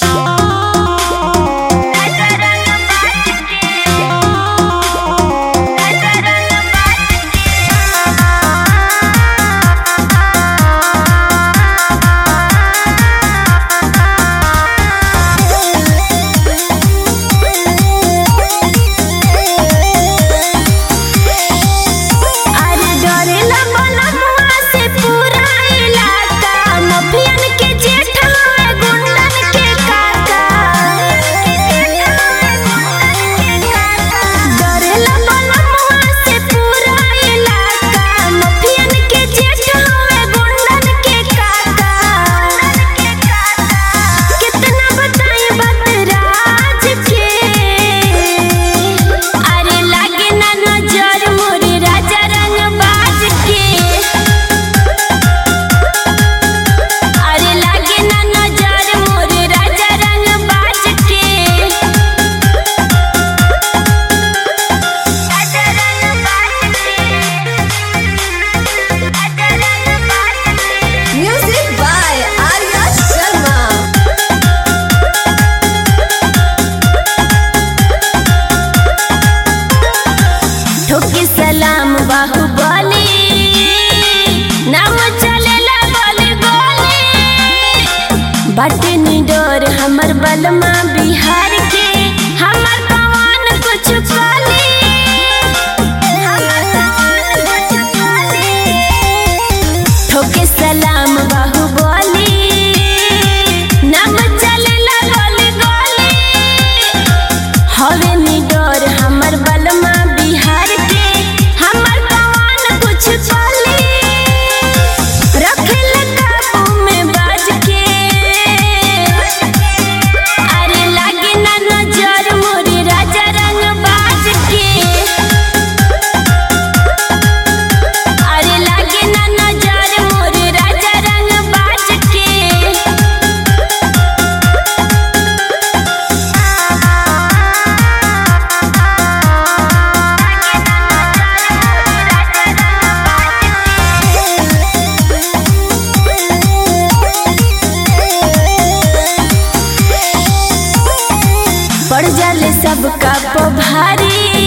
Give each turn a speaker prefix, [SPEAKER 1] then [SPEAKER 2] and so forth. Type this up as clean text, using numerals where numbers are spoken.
[SPEAKER 1] बाटे निडर हमर बलमा बिहार के हमर पवन कुछ काली ठोके सलाम बाहुबली नाम चलेला गोली गोली हवे निडर हमर बलमा बिहार के हमर पवन कुछ काली रखेल काबू में बाज के अरे लागे ना नजर मोरे राजा रंग बाज के अरे लागे ना नजर मोरे राजा रंग बाज के पड़ जाले सबका पभारी